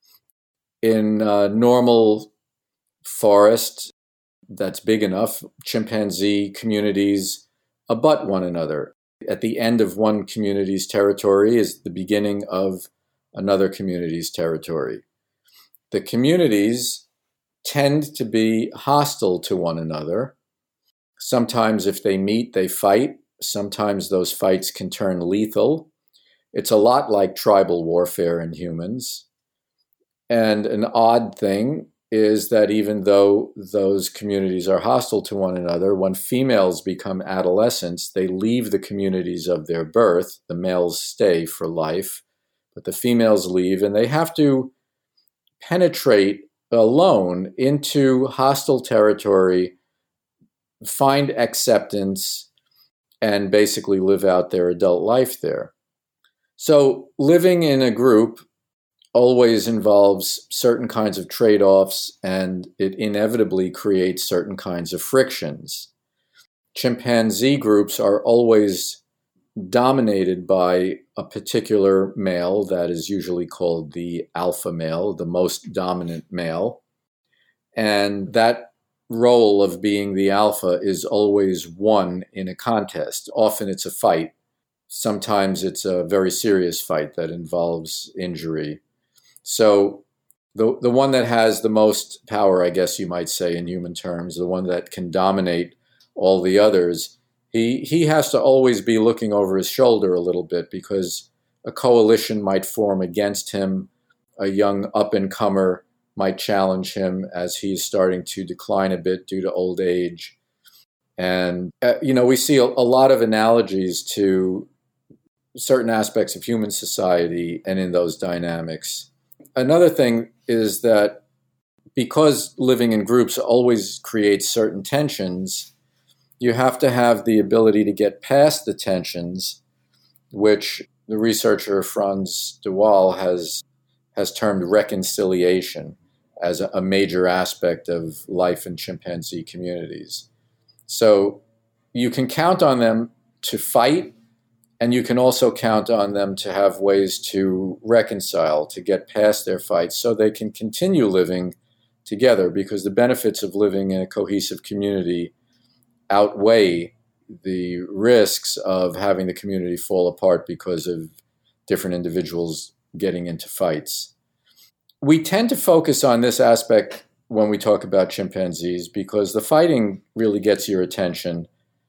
In uh, normal forest that's big enough, chimpanzee communities abut one another. At the end of one community's territory is the beginning of another community's territory. The communities tend to be hostile to one another. Sometimes if they meet, they fight. Sometimes those fights can turn lethal. It's a lot like tribal warfare in humans. And an odd thing is that even though those communities are hostile to one another, when females become adolescents, they leave the communities of their birth. The males stay for life, but the females leave, and they have to penetrate alone into hostile territory, find acceptance, and basically live out their adult life there. So living in a group always involves certain kinds of trade-offs, and it inevitably creates certain kinds of frictions. Chimpanzee groups are always dominated by a particular male that is usually called the alpha male, the most dominant male. And that role of being the alpha is always won in a contest. Often it's a fight. Sometimes it's a very serious fight that involves injury. So the the one that has the most power, I guess you might say in human terms, the one that can dominate all the others, he he has to always be looking over his shoulder a little bit, because a coalition might form against him. A young up-and-comer might challenge him as he's starting to decline a bit due to old age. And, uh, you know, we see a, a lot of analogies to certain aspects of human society and in those dynamics. Another thing is that because living in groups always creates certain tensions, you have to have the ability to get past the tensions, which the researcher Frans de Waal has has termed reconciliation as a, a major aspect of life in chimpanzee communities. So you can count on them to fight, and you can also count on them to have ways to reconcile, to get past their fights so they can continue living together, because the benefits of living in a cohesive community outweigh the risks of having the community fall apart because of different individuals getting into fights. We tend to focus on this aspect when we talk about chimpanzees because the fighting really gets your attention.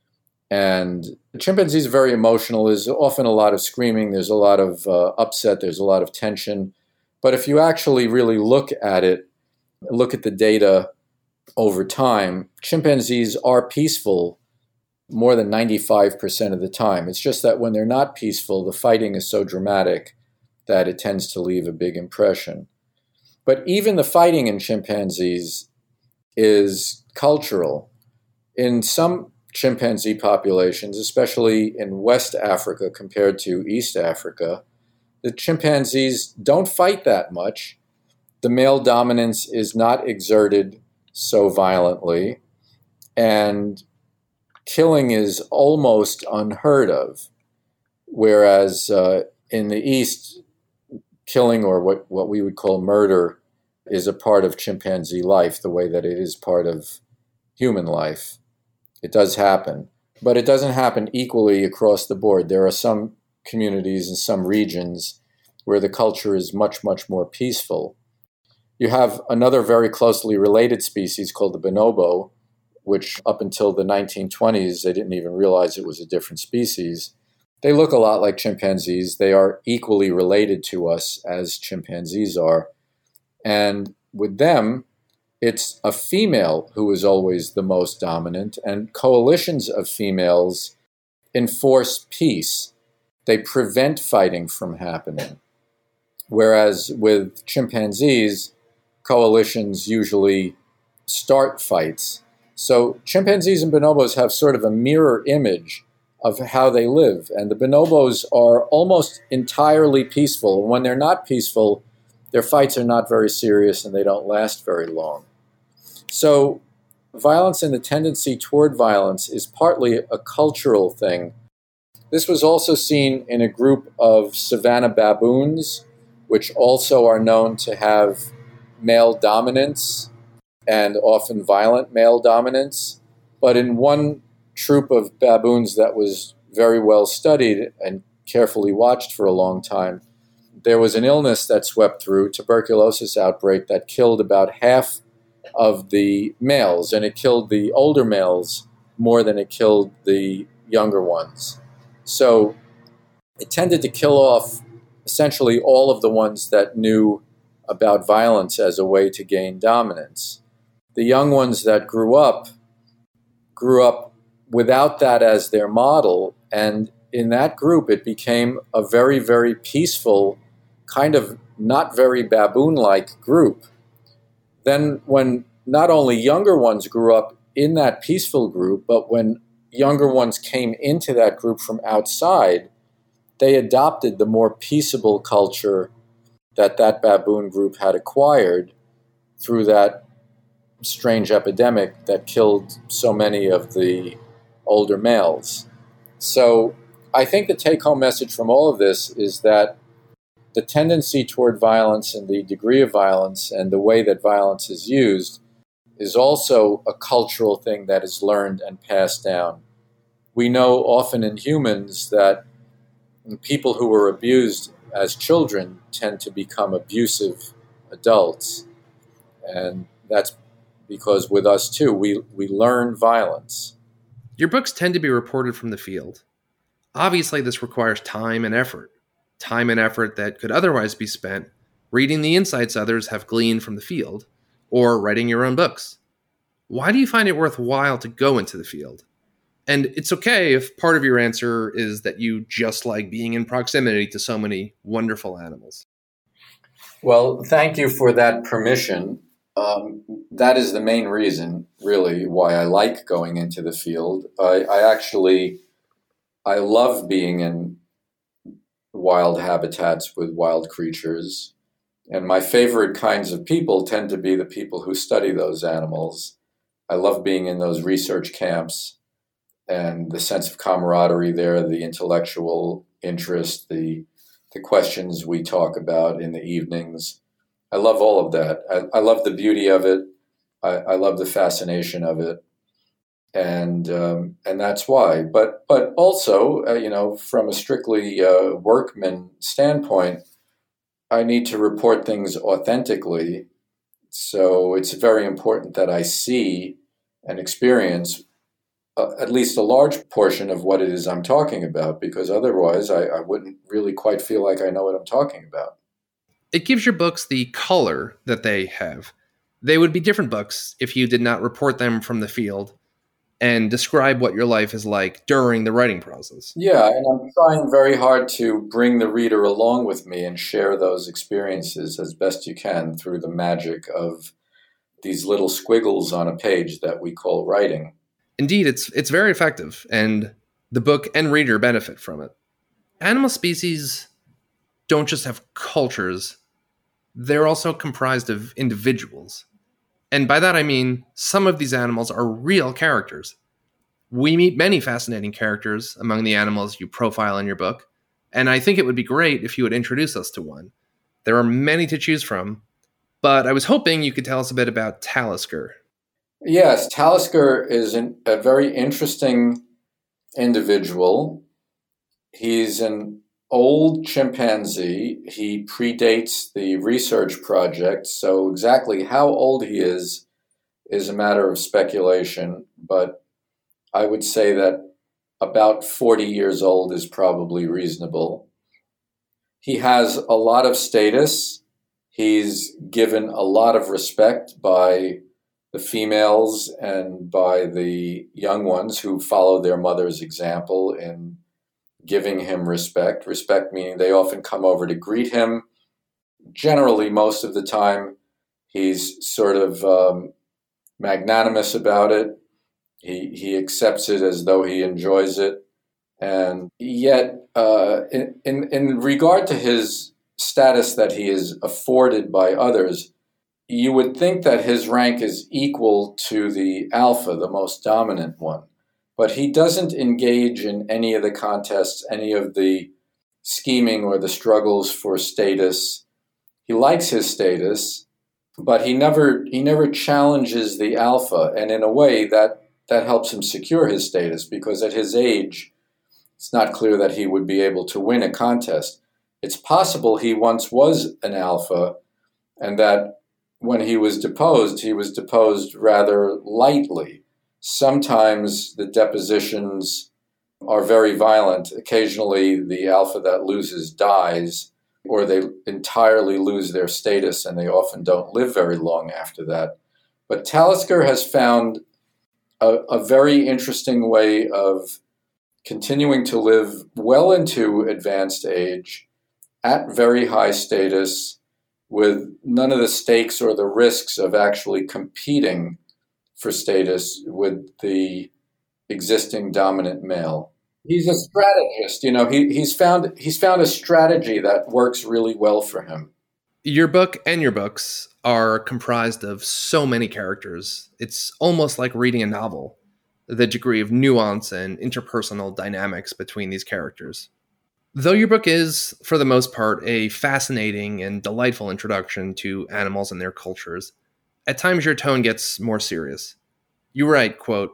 And chimpanzees are very emotional. There's often a lot of screaming. There's a lot of uh, upset. There's a lot of tension. But if you actually really look at it, look at the data over time, chimpanzees are peaceful more than ninety-five percent of the time. It's just that when they're not peaceful, the fighting is so dramatic that it tends to leave a big impression. But even the fighting in chimpanzees is cultural. In some chimpanzee populations, especially in West Africa compared to East Africa, the chimpanzees don't fight that much. The male dominance is not exerted so violently, and killing is almost unheard of. Whereas uh, in the East, killing, or what, what we would call murder, is a part of chimpanzee life the way that it is part of human life. It does happen, but it doesn't happen equally across the board. There are some communities and some regions where the culture is much, much more peaceful. You have another very closely related species called the bonobo, which up until the nineteen twenties, they didn't even realize it was a different species. They look a lot like chimpanzees. They are equally related to us as chimpanzees are. And with them, it's a female who is always the most dominant, and coalitions of females enforce peace. They prevent fighting from happening. Whereas with chimpanzees, coalitions usually start fights. So chimpanzees and bonobos have sort of a mirror image of how they live. And the bonobos are almost entirely peaceful. And when they're not peaceful, their fights are not very serious and they don't last very long. So violence and the tendency toward violence is partly a cultural thing. This was also seen in a group of savanna baboons, which also are known to have male dominance and often violent male dominance. But in one troop of baboons that was very well studied and carefully watched for a long time, there was an illness that swept through, tuberculosis outbreak, that killed about half of the males, and it killed the older males more than it killed the younger ones. So it tended to kill off essentially all of the ones that knew about violence as a way to gain dominance. The young ones that grew up grew up without that as their model, and in that group it became a very, very peaceful, kind of not very baboon-like group. Then when not only younger ones grew up in that peaceful group, but when younger ones came into that group from outside, they adopted the more peaceable culture that that baboon group had acquired through that strange epidemic that killed so many of the older males. So I think the take-home message from all of this is that the tendency toward violence and the degree of violence and the way that violence is used is also a cultural thing that is learned and passed down. We know often in humans that people who were abused as children tend to become abusive adults. And that's because with us too, we, we learn violence. Your books tend to be reported from the field. Obviously, this requires time and effort. Time and effort that could otherwise be spent reading the insights others have gleaned from the field, or writing your own books. Why do you find it worthwhile to go into the field? And it's okay if part of your answer is that you just like being in proximity to so many wonderful animals. Well, thank you for that permission. Um, that is the main reason, really, why I like going into the field. I, I actually, I love being in wild habitats with wild creatures. And my favorite kinds of people tend to be the people who study those animals. I love being in those research camps and the sense of camaraderie there, the intellectual interest, the the questions we talk about in the evenings. I love all of that. I, I love the beauty of it. I, I love the fascination of it. And um, and that's why. But but also, uh, you know, from a strictly uh, workman standpoint, I need to report things authentically. So it's very important that I see and experience uh, at least a large portion of what it is I'm talking about, because otherwise I, I wouldn't really quite feel like I know what I'm talking about. It gives your books the color that they have. They would be different books if you did not report them from the field and describe what your life is like during the writing process. Yeah, and I'm trying very hard to bring the reader along with me and share those experiences as best you can through the magic of these little squiggles on a page that we call writing. Indeed, it's it's very effective, and the book and reader benefit from it. Animal species don't just have cultures, they're also comprised of individuals. And by that I mean, some of these animals are real characters. We meet many fascinating characters among the animals you profile in your book, and I think it would be great if you would introduce us to one. There are many to choose from, but I was hoping you could tell us a bit about Talisker. Yes, Talisker is an, a very interesting individual. He's an old chimpanzee. He predates the research project, so exactly how old he is is a matter of speculation, but I would say that about forty years old is probably reasonable. He has a lot of status. He's given a lot of respect by the females and by the young ones who follow their mother's example in giving him respect. Respect meaning they often come over to greet him. Generally, most of the time, he's sort of um, magnanimous about it. He he accepts it as though he enjoys it. And yet, uh, in, in, in regard to his status that he is afforded by others, you would think that his rank is equal to the alpha, the most dominant one. But he doesn't engage in any of the contests, any of the scheming or the struggles for status. He likes his status, but he never he never challenges the alpha. And in a way, that, that helps him secure his status, because at his age, it's not clear that he would be able to win a contest. It's possible he once was an alpha, and that when he was deposed, he was deposed rather lightly. Sometimes the depositions are very violent. Occasionally, the alpha that loses dies, or they entirely lose their status, and they often don't live very long after that. But Talisker has found a, a very interesting way of continuing to live well into advanced age, at very high status, with none of the stakes or the risks of actually competing for status with the existing dominant male. He's a strategist, you know, he, he's found he's found a strategy that works really well for him. Your book and your books are comprised of so many characters. It's almost like reading a novel, the degree of nuance and interpersonal dynamics between these characters. Though your book is, for the most part, a fascinating and delightful introduction to animals and their cultures, at times your tone gets more serious. You write, quote,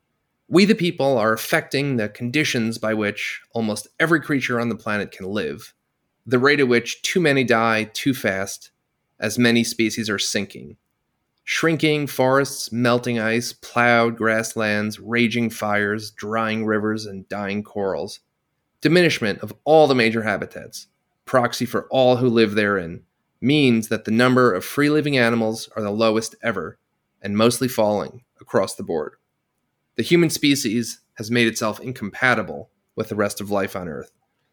"We the people are affecting the conditions by which almost every creature on the planet can live, the rate at which too many die too fast, as many species are sinking. Shrinking forests, melting ice, plowed grasslands, raging fires, drying rivers, and dying corals. Diminishment of all the major habitats, proxy for all who live therein, means that the number of free-living animals are the lowest ever, and mostly falling across the board. The human species has made itself incompatible with the rest of life on Earth."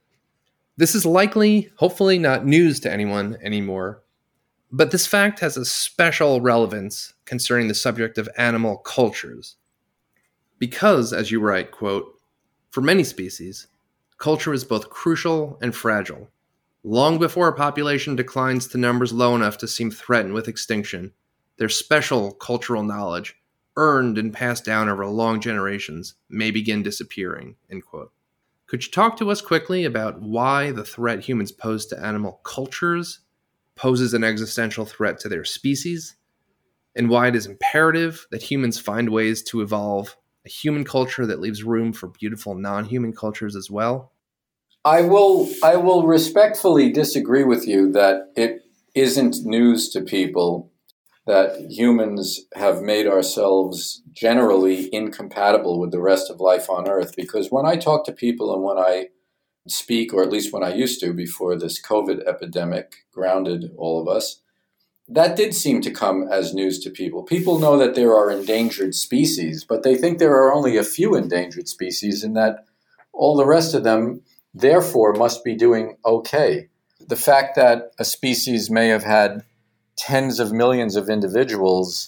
This is likely, hopefully not news to anyone anymore, but this fact has a special relevance concerning the subject of animal cultures. Because, as you write, quote, "For many species, culture is both crucial and fragile. Long before a population declines to numbers low enough to seem threatened with extinction, their special cultural knowledge, earned and passed down over long generations, may begin disappearing," end quote. Could you talk to us quickly about why the threat humans pose to animal cultures poses an existential threat to their species, and why it is imperative that humans find ways to evolve a human culture that leaves room for beautiful non-human cultures as well? I will I will respectfully disagree with you that it isn't news to people that humans have made ourselves generally incompatible with the rest of life on Earth. Because when I talk to people and when I speak, or at least when I used to before this COVID epidemic grounded all of us, that did seem to come as news to people. People know that there are endangered species, but they think there are only a few endangered species and that all the rest of them, therefore, must be doing okay. The fact that a species may have had tens of millions of individuals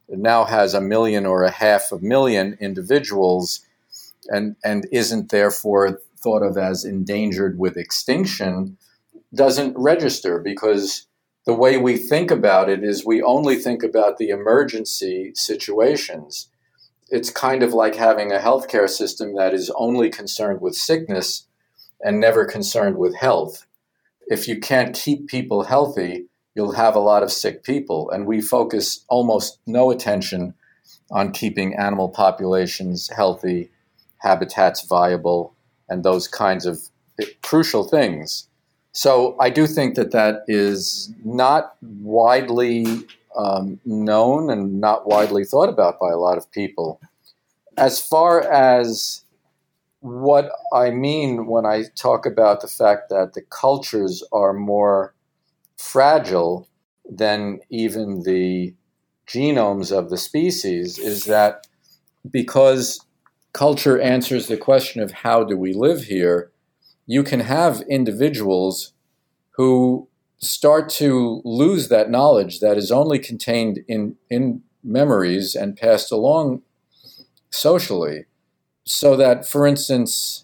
it now has a million or a half a million individuals and, and isn't therefore thought of as endangered with extinction, doesn't register, because the way we think about it is we only think about the emergency situations. It's kind of like having a healthcare system that is only concerned with sickness and never concerned with health. If you can't keep people healthy, you'll have a lot of sick people. And we focus almost no attention on keeping animal populations healthy, habitats viable, and those kinds of crucial things. So I do think that that is not widely um, known and not widely thought about by a lot of people. As far as what I mean when I talk about the fact that the cultures are more fragile than even the genomes of the species, is that because culture answers the question of how do we live here, you can have individuals who start to lose that knowledge that is only contained in, in memories and passed along socially. So that, for instance,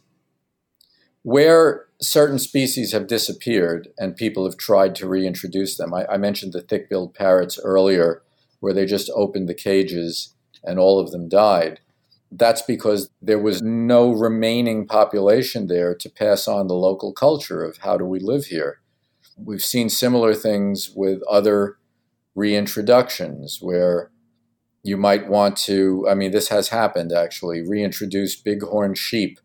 where certain species have disappeared and people have tried to reintroduce them, I, I mentioned the thick-billed parrots earlier, where they just opened the cages and all of them died. That's because there was no remaining population there to pass on the local culture of how do we live here. We've seen similar things with other reintroductions where you might want to, I mean, this has happened actually, reintroduce bighorn sheep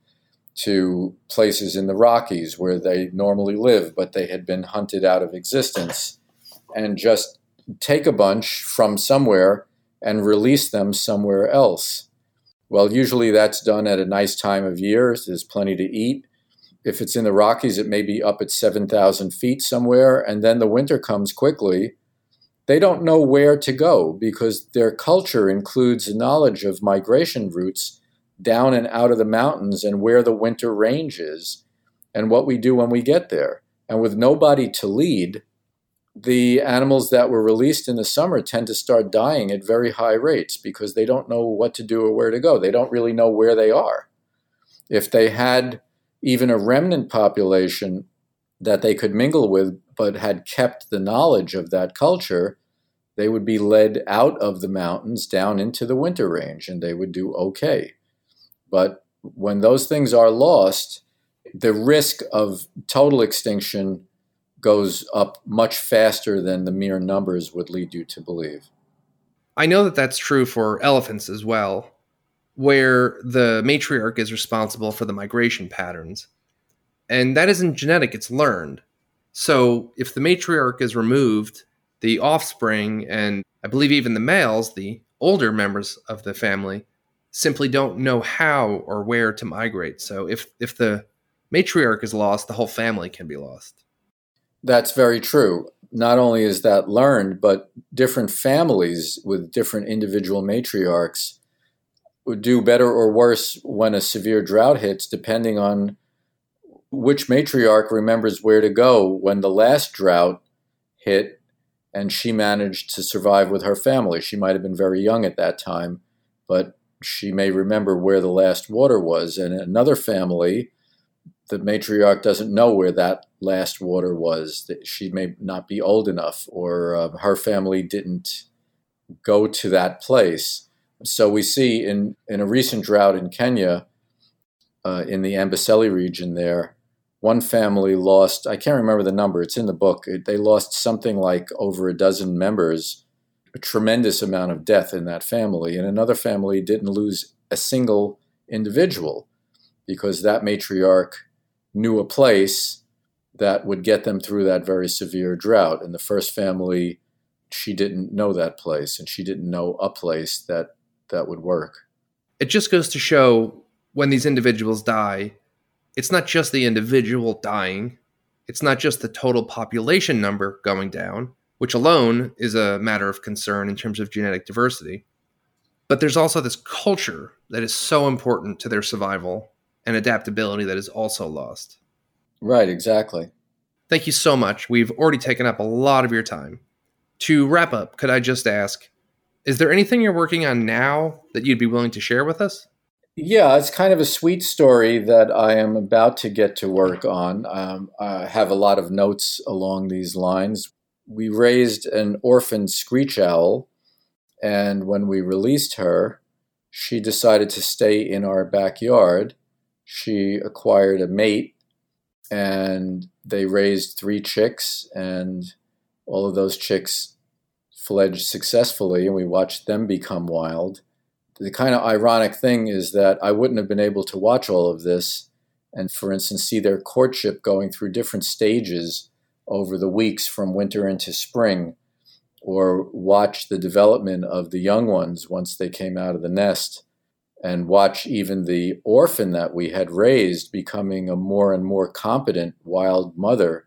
to places in the Rockies where they normally live, but they had been hunted out of existence, and just take a bunch from somewhere and release them somewhere else. Well, usually that's done at a nice time of year. There's plenty to eat. If it's in the Rockies, it may be up at seven thousand feet somewhere, and then the winter comes quickly. They don't know where to go because their culture includes a knowledge of migration routes down and out of the mountains and where the winter range is and what we do when we get there. And with nobody to lead, the animals that were released in the summer tend to start dying at very high rates because they don't know what to do or where to go. They don't really know where they are. If they had even a remnant population that they could mingle with but had kept the knowledge of that culture, they would be led out of the mountains down into the winter range and they would do okay. But when those things are lost, the risk of total extinction goes up much faster than the mere numbers would lead you to believe. I know that that's true for elephants as well, where the matriarch is responsible for the migration patterns. And that isn't genetic, it's learned. So if the matriarch is removed, the offspring, and I believe even the males, the older members of the family, simply don't know how or where to migrate. So if, if the matriarch is lost, the whole family can be lost. That's very true. Not only is that learned, but different families with different individual matriarchs would do better or worse when a severe drought hits, depending on which matriarch remembers where to go when the last drought hit and she managed to survive with her family. She might have been very young at that time, but she may remember where the last water was. And another family, the matriarch doesn't know where that last water was. That she may not be old enough, or uh, her family didn't go to that place. So we see in, in a recent drought in Kenya, uh, in the Amboseli region there, one family lost, I can't remember the number, it's in the book, they lost something like over a dozen members, a tremendous amount of death in that family. And another family didn't lose a single individual because that matriarch knew a place that would get them through that very severe drought. And the first family, she didn't know that place, and she didn't know a place that that would work. It just goes to show when these individuals die, it's not just the individual dying. It's not just the total population number going down, which alone is a matter of concern in terms of genetic diversity. But there's also this culture that is so important to their survival and adaptability that is also lost. Right, exactly. Thank you so much. We've already taken up a lot of your time. To wrap up, could I just ask, Is there anything you're working on now that you'd be willing to share with us? Yeah, it's kind of a sweet story that I am about to get to work on. Um, I have a lot of notes along these lines. We raised an orphan screech owl, and when we released her, she decided to stay in our backyard. She acquired a mate, and they raised three chicks, and all of those chicks fledged successfully, and we watched them become wild. The kind of ironic thing is that I wouldn't have been able to watch all of this and, for instance, see their courtship going through different stages over the weeks from winter into spring, or watch the development of the young ones once they came out of the nest, and watch even the orphan that we had raised becoming a more and more competent wild mother,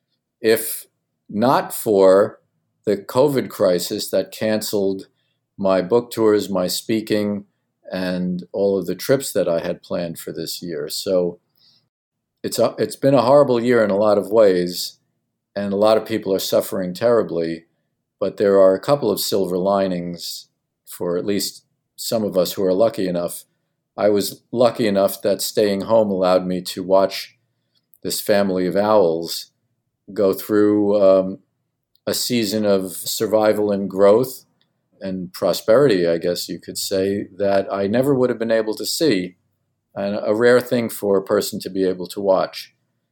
if not for the COVID crisis that canceled my book tours, my speaking, and all of the trips that I had planned for this year. So it's a, it's been a horrible year in a lot of ways, and a lot of people are suffering terribly, but there are a couple of silver linings for at least some of us who are lucky enough. I was lucky enough that staying home allowed me to watch this family of owls go through um, a season of survival and growth and prosperity, I guess you could say, that I never would have been able to see, and a rare thing for a person to be able to watch.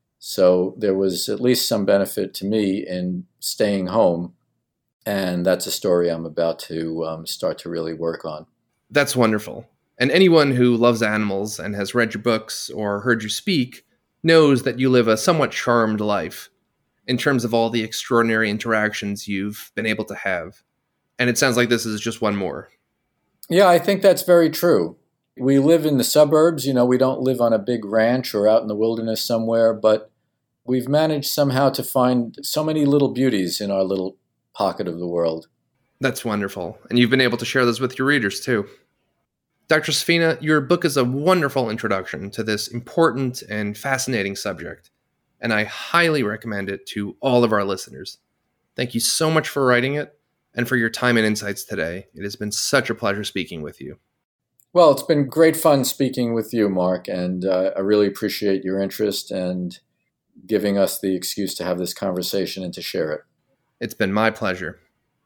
So there was at least some benefit to me in staying home, and that's a story I'm about to um, start to really work on. That's wonderful. And anyone who loves animals and has read your books or heard you speak knows that you live a somewhat charmed life in terms of all the extraordinary interactions you've been able to have. And it sounds like this is just one more. Yeah, I think that's very true. We live in the suburbs. You know, we don't live on a big ranch or out in the wilderness somewhere, but we've managed somehow to find so many little beauties in our little pocket of the world. That's wonderful. And you've been able to share those with your readers, too. Doctor Safina, your book is a wonderful introduction to this important and fascinating subject, and I highly recommend it to all of our listeners. Thank you so much for writing it and for your time and insights today. It has been such a pleasure speaking with you. Well, it's been great fun speaking with you, Mark, and uh, I really appreciate your interest and giving us the excuse to have this conversation and to share it. It's been my pleasure.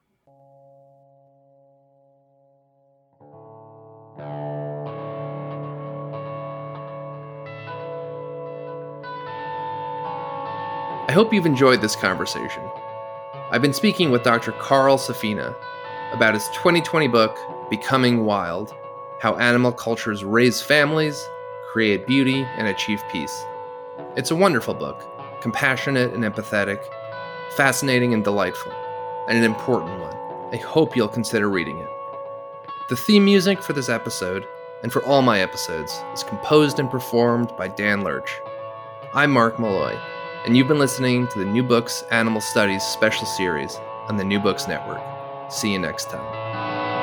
I hope you've enjoyed this conversation. I've been speaking with Doctor Carl Safina about his twenty twenty book, Becoming Wild: How Animal Cultures Raise Families, Create Beauty, and Achieve Peace. It's a wonderful book, compassionate and empathetic, fascinating and delightful, and an important one. I hope you'll consider reading it. The theme music for this episode, and for all my episodes, is composed and performed by Dan Lurch. I'm Mark Malloy, and you've been listening to the New Books Animal Studies special series on the New Books Network. See you next time.